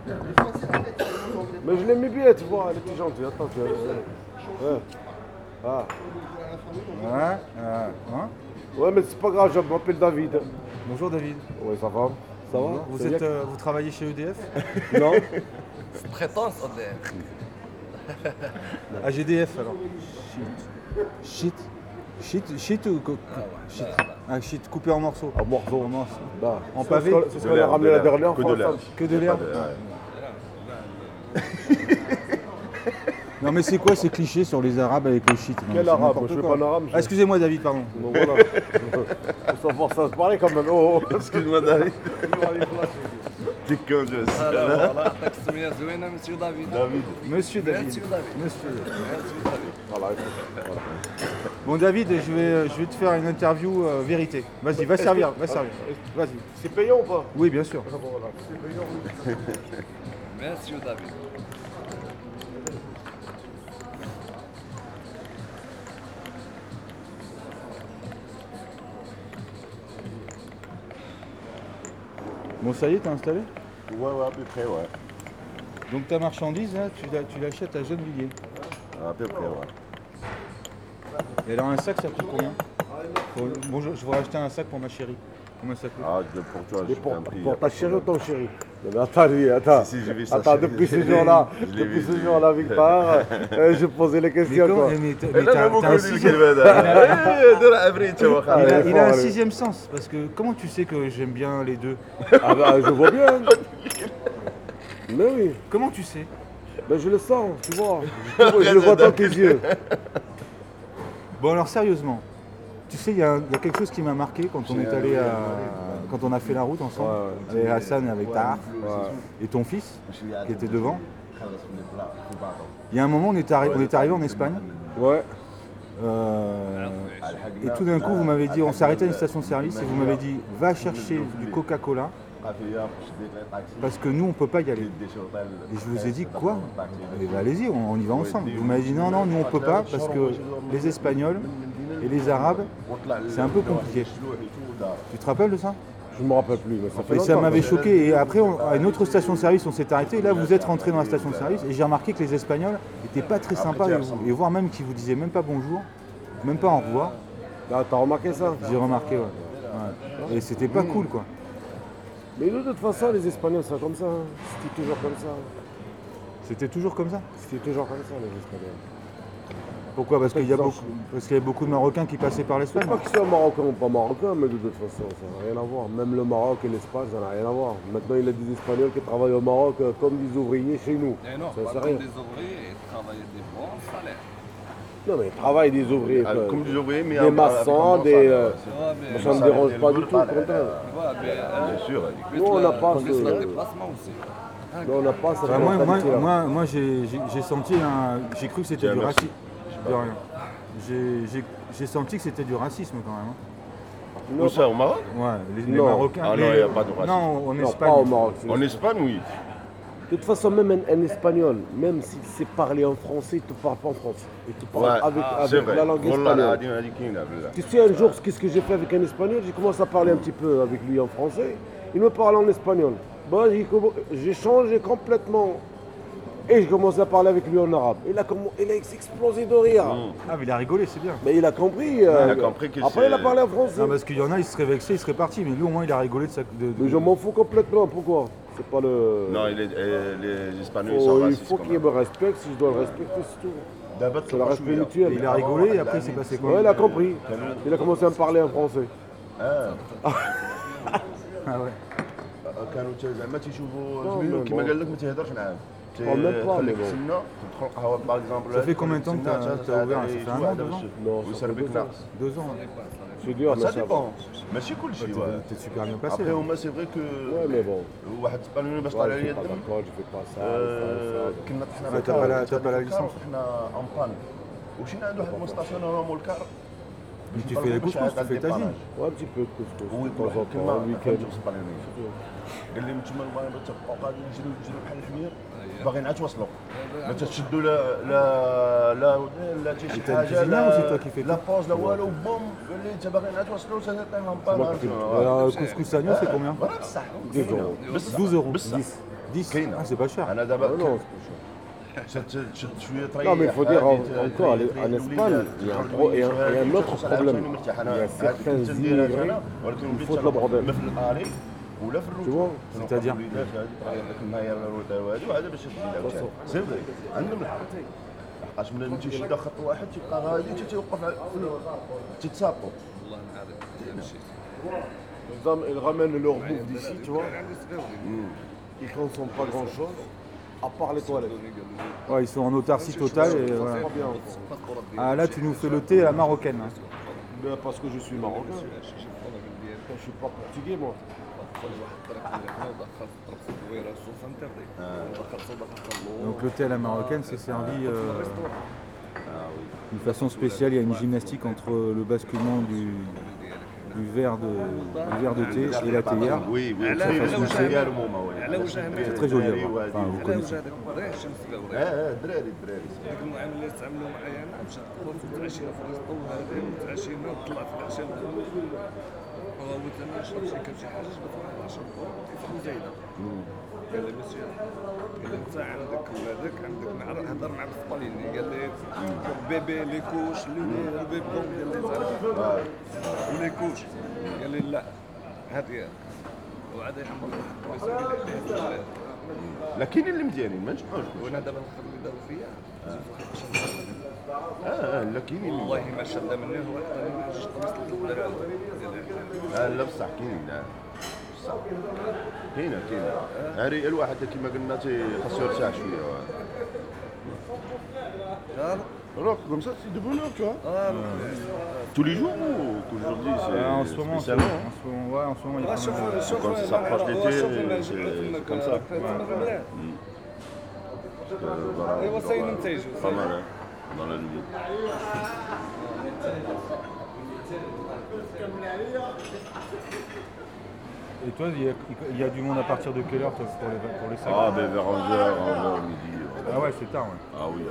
Mais je l'aimais bien, tu vois, elle était gentille. Attends, tu vois. Ouais. Ah. Ouais, mais c'est pas grave, je m'appelle David. Bonjour David. Ouais, ça va. Ça va. Vous, C'est bien vous travaillez chez EDF? Non. Prétence, Odin. À GDF alors. Shit ou shit? Ah, shit coupé en morceaux. Un morceau. En morceaux. Bah, En c'est pavé? ce qu'on a ramené la dernière Que fois. de l'air. Que de l'air? Ouais. Non mais c'est quoi ces clichés sur les arabes avec le shit? Non, Quel c'est arabe? n'importe Je veux quoi. pas un arabe. Ah, excusez-moi David, pardon. Donc voilà. Faut savoir ça se parler quand même. Oh, oh. Excuse-moi, David. T'es con, je sais. Voilà, تسمية زوينة Monsieur David. David. Monsieur David. Monsieur David. Monsieur. Monsieur David. Voilà. Bon David, je vais te faire une interview vérité. Vas-y, va servir, va servir. Vas-y. C'est payant ou pas? Oui, bien sûr. Voilà. C'est payant. Monsieur David. Bon, ça y est, t'es installé? Ouais, à peu près, ouais. Donc ta marchandise, là, tu l'achètes à Gennevilliers. À peu près, ouais. Et alors un sac, ça coûte combien? Bon, je voudrais acheter un sac pour ma chérie. Combien ça coûte? Ah, pour toi, Et je t'ai pris. pour ta chérie ou ton chéri? Mais attends, lui, attends. Si, j'ai vu ça, Attends, chérie. depuis ce Je l'ai jour-là, vu, je l'ai depuis vu. ce jour-là, Victor, je posais les Mais questions. comment? Quoi. Mais t'as لا ما un بقول sixième- الكلمة هذا دير عفريت هو il a, خالد. il a un sixième sens, parce que comment tu sais que j'aime bien les deux? Ah bah, je vois bien. Mais oui, Comment tu sais? ben, je le sens, tu vois. Je le vois dans tes yeux. Bon alors sérieusement, tu sais, il y a quelque chose qui m'a marqué quand on est allé à... Quand on a fait la route ensemble, avec Hassan et avec Tahar, et ton fils, qui était devant. Il y a un moment, on est arrivé en Espagne, Ouais. et tout d'un coup, vous m'avez dit, on s'est arrêté à une station-service, et vous m'avez dit, va chercher du Coca-Cola, parce que nous, on ne peut pas y aller. Et je vous ai dit, quoi? Eh ben, allez-y, on y va ensemble. Vous m'avez dit, non, nous, on ne peut pas, parce que les Espagnols et les Arabes, c'est un peu compliqué. Tu te rappelles de ça? Je me rappelle plus, mais ça fait Et ça longtemps. m'avait choqué. Et après, à une autre station-service, on s'est arrêté. Et là, vous êtes rentré dans la station-service. Et j'ai remarqué que les Espagnols n'étaient pas très sympas avec vous. Et voire même qu'ils vous disaient même pas bonjour, même pas au revoir. Ah, t'as remarqué ça? J'ai remarqué, ouais. Et c'était pas cool, quoi. Mais de toute façon, les Espagnols, c'est comme ça. Hein. C'était toujours comme ça. C'était toujours comme ça. C'était toujours comme ça, les Espagnols. Pourquoi? Parce qu'il y avait beaucoup de Marocains qui passaient par l'Espagne. Pas qu'ils soient marocains ou pas marocains, mais de toute façon, ça n'a rien à voir. Même le Maroc et l'Espagne, ça n'a rien à voir. Maintenant, il y a des Espagnols qui travaillent au Maroc comme des ouvriers chez nous. Et non, Ça, pas c'est comme rien. des ouvriers et travailler des bons salaires. Non, mais ils travaillent des ouvriers. quoi. Comme des ouvriers, mais Des maçons, des. Ouais, mais, Ça ne me dérange pas du tout, au contraire. ouais, mais Bien sûr. Nous, on n'a pas plus ce- le déplacement aussi. Nous, on n'a pas cette Enfin, mentalité-là. moi, j'ai senti j'ai cru que c'était Tiens, du merci. racisme. De rien. J'ai senti que c'était du racisme quand même. Où ça, au Maroc? Ouais, les Non. Marocains. Ah non, il n'y a pas de racisme. Non, en Non, Espagne. pas au Maroc. En Espagne, oui. De toute façon, même un Espagnol, même s'il sait parler en français, il ne te parle pas en français. Il te parle Ouais, avec c'est vrai. la langue Wallah, espagnole. العظيم هذيك كاينة بالله. Tu sais, un jour, qu'est-ce que j'ai fait avec un Espagnol? J'ai commencé à parler un petit peu avec lui en français. Il me parle en espagnol. Bon, j'ai changé complètement. Et j'ai commencé à parler avec lui en arabe. Il a explosé de rire. Ah, mais il a rigolé, c'est bien. Mais il a compris. Il a compris que Après, il a c'est- parlé en français. Non, parce qu'il y en a, ils seraient vexés, ils seraient partis. Mais lui, au moins, il a rigolé de ça. Mais je m'en fous complètement. Pourquoi? C'est pas le. Non, les Espagnols, ils sont il racistes. faut quand qu'il même. me respecte. Si je dois le respecter, c'est tout. D'abord, C'est le respect Et mutuel. il a rigolé et après, il s'est passé quoi? Ouais, il a compris. Il a commencé à me parler en français. Ah ouais. كانوا زعما تيشوفوا Non, زميلو mais كيما bon. قال لك ما تيهضرش معاهم. Oh, même pas, خليك mais bon. تسنى تدخل القهوه باغ اكزومبل. Ça fait combien de temps que t'as ouvert? Ça fait un an, 2 ans? Non, ça fait ويسربك 2 ans. ناقص. 2 ans. C'est dur, mais Ça ça va. dépend. ماشي كل شيء. T'es super bien passé. Après, hein. moi, c'est vrai que Ouais, mais bon. واحد اسبانيولي باش Ouais, طالع je لي fais pas الدم. d'alcool, je fais pas ça. كنا طحنا Ouais, t'as pas la licence. حنا ان بان ومشينا عند واحد المستاسيون انا مول الكار. Mais tu fais les couscous, tu fais tagine. Ouais, un petit peu de couscous. هو De temps en temps, كلمه un week-end. قال لي نتوما المهم تبقاو غادي نجريو بحال الحمير باغيين عاد توصلوا ما تشدوا لا شي t'as une حاجه cuisinière ou c'est toi qui fais لا tout بوز لا والو بوم قال لي انت باغيين عاد توصلوا تطيح لهم moi qui fais- Alors, couscous agneau, c'est combien? فوالا بصح 10 euros. 12 euros. بصح 10. 10. كاينه Ah, c'est pas cher. انا دابا Non, شد شويه تريح non, mais il faut dire هادي encore, تريح en Espagne, الوليدات، il y a un, تخرج pro- il y a un- شوية il y a un autre توصل على problème. عشان مرتاح. Il y انا a هادي certains كنت نديرها immigrés انا ولكن qui وليت foutent le bordel. ما في الطريق ولا في Tu vois, c'est-à-dire الوليدات هادي تريح داك الماير الروتا وهادي وهذا باش تجي عاوتاني سي فري عندهم الحق لحقاش ملي تيشد خط واحد تيبقى غادي تيوقف تيتسابطوا والله العظيم أنا مشيت. Ils ramènent leur bouffe d'ici, tu vois. عندي صغير. Ils consomment pas grand chose, à part les toilettes. Ouais, ils sont en autarcie totale. Et, voilà. Pas bien encore. Ah, là, tu nous fais le thé à la marocaine. Hein. Mais parce que je suis marocain. Je suis pas portugais, moi. Donc le thé à la marocaine, c'est servi d'une façon spéciale. Il y a une gymnastique entre le basculement du verre de thé et la théière. وي وي على الفاصون وجه ديالهم هما على وجه C'est très joli à voir. Enfin, vous على connaissez. وجه هذاك الضريح الشمس قاورة. الدراري ديك المعامله اللي تعاملوا معايا انا مشى تعشينا في الريستو هذا وتعشينا وطلعت في العشاء قلت انا نشرب شي كاس شي حاجه جبت واحد 10 فلوس زايده قال لي مسيو قال لي انت عندك ولادك عندك نهار هضر مع الاسبانيين قال لي بيبي لي كوش لي بيبي قال لي تعرف لي كوش قال لي لا هذه وعاد يحمل واحد المسؤول لا كاينين اللي مزيانين ما نجمعوش وانا دابا الخدمه اللي داروا فيا لا كاينين اللي والله ما شد مني هو حتى جوج خمس الدراري لا بصح كاينين بصح كاينه هاري الواحد كيما قلنا خاصو يرتاح شويه Alors, comme ça, c'est de bonheur, tu vois. Tous les jours ou qu'aujourd'hui, c'est En ce moment, spécialement. en ce moment, il y a pas mal de- Quand ça s'approche l'été, c'est comme ça. ايوا ساين نتايجو Pas mal, hein, dans la nuit. Et toi, il y a du monde à partir de quelle heure toi, pour les sacs? Ah, ben vers 11h, midi. Ah ouais, c'est tard. Ouais. Ah oui.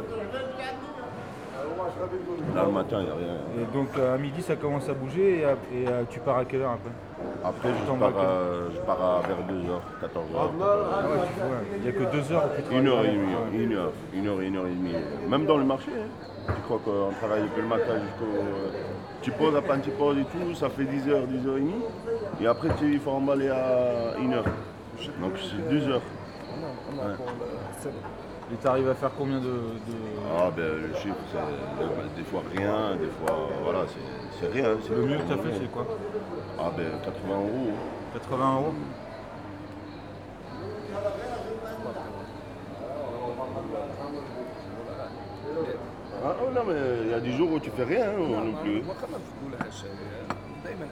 Là, le matin, il n'y a rien. Et donc à midi, ça commence à bouger et tu pars à quelle heure après? Après, je pars vers 2h, 14h. Ah ouais, tu vois, il n'y a que 2 heures. Où tu Une heure et travailles. demie, une heure et demie. Même dans le marché, hein. Tu crois qu'on travaille depuis le matin jusqu'au... Tu poses, après tu poses et tout, ça fait 10h, 10h30. Et après, il faut emballer à 1h. Donc c'est 2 heures. Et tu arrives à faire combien de... Ah ben le chiffre, c'est des fois rien, des fois... Voilà, c'est rien. c'est Le mieux que tu as rien. fait, c'est quoi? Ah ben 80 euros. 80 euros? Ah non mais il y a des jours où tu fais rien non plus. واخا ما نقولهاش دائما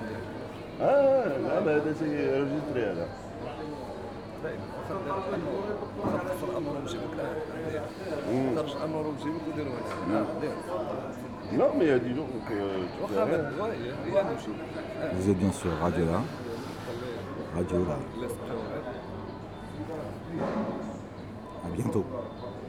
لا ما هذا سي ريجستري هذا. دائما خاطر امرهم جيبك خرج امرهم جيبك وديروا هنا Non mais il y a des jours où tu واخا fais rien. ما هي نمشي Vous êtes bien sur Radio là. Radio là. À bientôt.